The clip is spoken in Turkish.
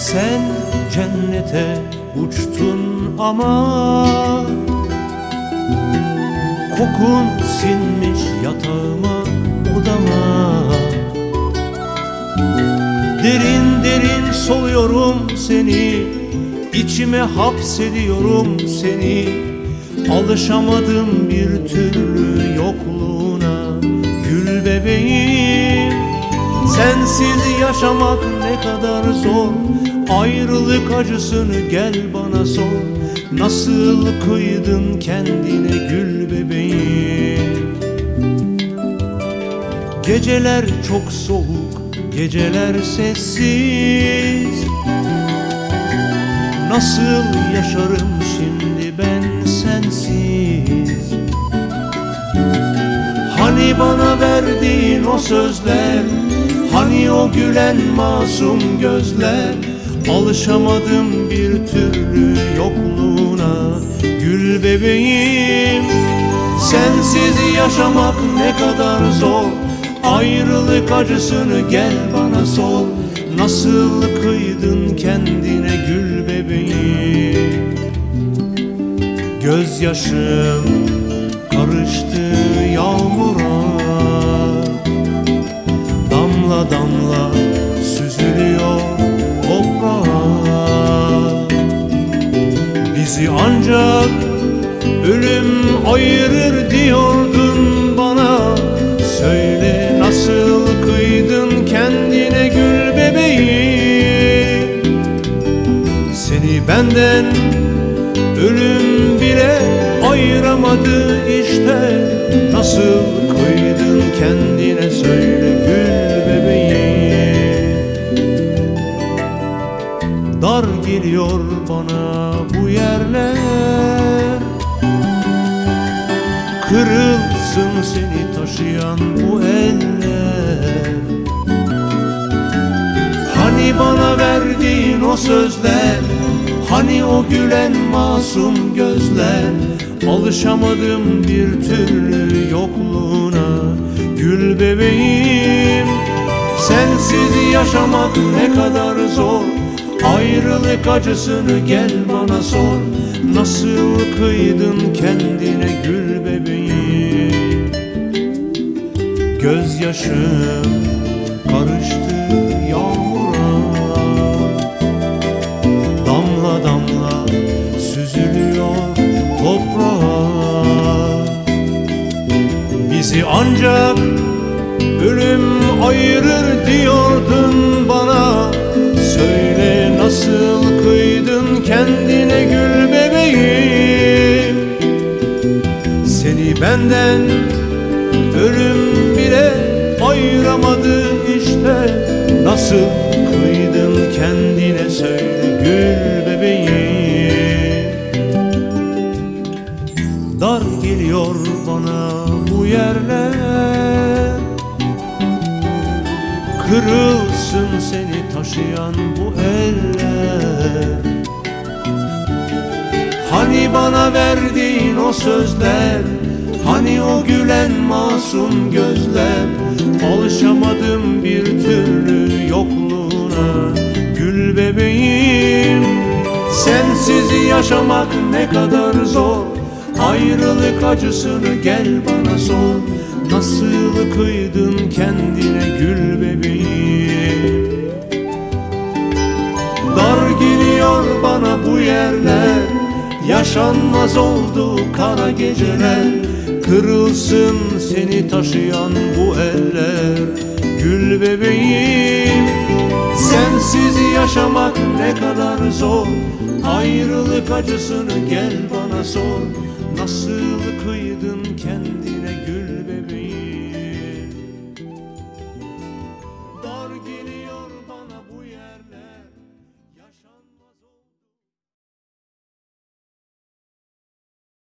Sen cennete uçtun ama kokun sinmiş yatağıma, odama. Derin derin soluyorum seni, içime hapsediyorum seni. Alışamadım bir türlü yokluğuna, gül bebeğim. Sensiz yaşamak ne kadar zor, ayrılık acısını gel bana sor. Nasıl kıydın kendine gül bebeğim? Geceler çok soğuk, geceler sessiz. Nasıl yaşarım şimdi ben sensiz? Hani bana verdiğin o sözler, hani o gülen masum gözler. Alışamadım bir türlü yokluğuna, gül bebeğim. Sensiz yaşamak ne kadar zor, ayrılık acısını gel bana sor. Nasıl kıydın kendine gül bebeğim? Gözyaşım karıştı yağmura, damla damla süzülüyor toprağa. Bizi ancak ölüm ayırır diyordun bana. Söyle nasıl kıydın kendine gül bebeğim? Seni benden ölüm bile ayıramadı işte. Nasıl kıydın kendine söyle gül bebeğim? Dar geliyor bana bu yerler, kırılsın seni taşıyan bu eller. Hani bana verdiğin o sözler, hani o gülen masum gözler. Alışamadım bir türlü yokluğuna, gül bebeğim. Sensiz yaşamak ne kadar zor, ayrılık acısını gel bana sor. Nasıl kıydın kendine gül bebeğim? Gözyaşım karıştı yağmura, damla damla süzülüyor toprağa. Bizi ancak ölüm ayırır diyordun bana. Söyle nasıl kıydın kendine gül bebeğim? Seni benden ölüm bile ayıramadı işte. Nasıl kıydın kendine söyle gül bebeğim? Dar geliyor bana bu yerler, kırılsın seni taşıyan bu eller. Hani bana verdiğin o sözler, hani o gülen masum gözler. Alışamadım bir türlü yokluğuna, gül bebeğim. Sensiz yaşamak ne kadar zor, ayrılık acısını gel bana sor. Nasıl kıydın kendine gül bebeğim? Dar geliyor bana bu yerler, yaşanmaz oldu kara geceler. Kırılsın seni taşıyan bu eller, gül bebeğim. Sensiz yaşamak ne kadar zor, ayrılık acısını gel bana sor. Nasıl kıydın kendine